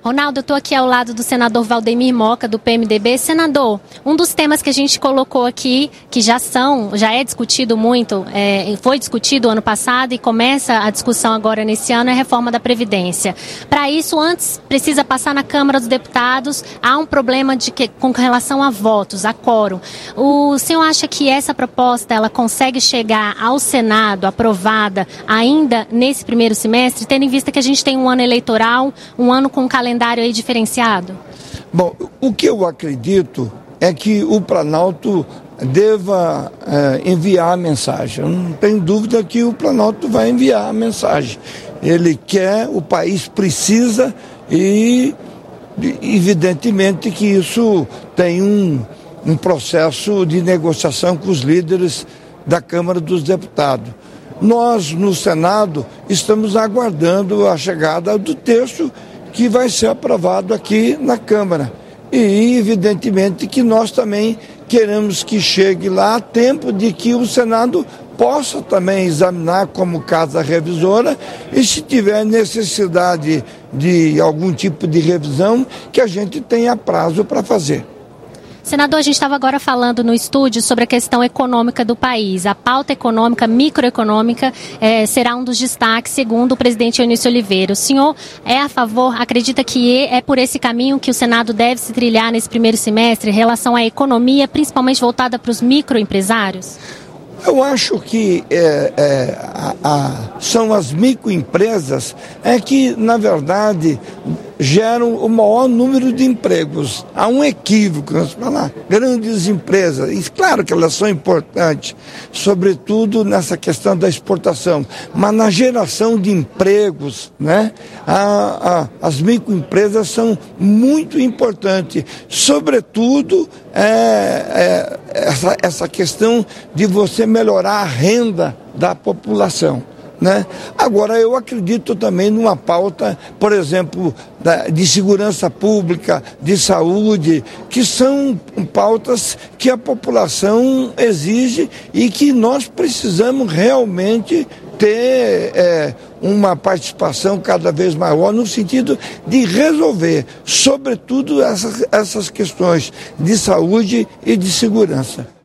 Ronaldo, eu estou aqui ao lado do senador Valdemir Moca, do PMDB. Senador, um dos temas que a gente colocou aqui, que já é discutido muito, foi discutido ano passado e começa a discussão agora nesse ano, é a reforma da Previdência. Para isso, antes precisa passar na Câmara dos Deputados, há um problema com relação a votos, a quórum. O senhor acha que essa proposta ela consegue chegar ao Senado aprovada ainda nesse primeiro semestre, tendo em vista que a gente tem um ano eleitoral, um ano com um calendário aí diferenciado? Bom, o que eu acredito é que o Planalto deva enviar a mensagem. Eu não tenho dúvida que o Planalto vai enviar a mensagem. Ele quer, o país precisa e evidentemente que isso tem um processo de negociação com os líderes da Câmara dos Deputados. Nós, no Senado, estamos aguardando a chegada do texto que vai ser aprovado aqui na Câmara. E, evidentemente, que nós também queremos que chegue lá a tempo de que o Senado possa também examinar como casa revisora e, se tiver necessidade de algum tipo de revisão, que a gente tenha prazo para fazer. Senador, a gente estava agora falando no estúdio sobre a questão econômica do país. A pauta econômica, microeconômica, será um dos destaques, segundo o presidente Eunício Oliveira. O senhor é a favor, acredita que é por esse caminho que o Senado deve se trilhar nesse primeiro semestre em relação à economia, principalmente voltada para os microempresários? Eu acho que são as microempresas que, na verdade, geram o maior número de empregos. Há um equívoco, nós falamos, grandes empresas, e claro que elas são importantes, sobretudo nessa questão da exportação, mas na geração de empregos, né, as microempresas são muito importantes, sobretudo essa questão de você melhorar a renda da população. Né? Agora, eu acredito também numa pauta, por exemplo, de segurança pública, de saúde, que são pautas que a população exige e que nós precisamos realmente ter uma participação cada vez maior no sentido de resolver, sobretudo, essas questões de saúde e de segurança.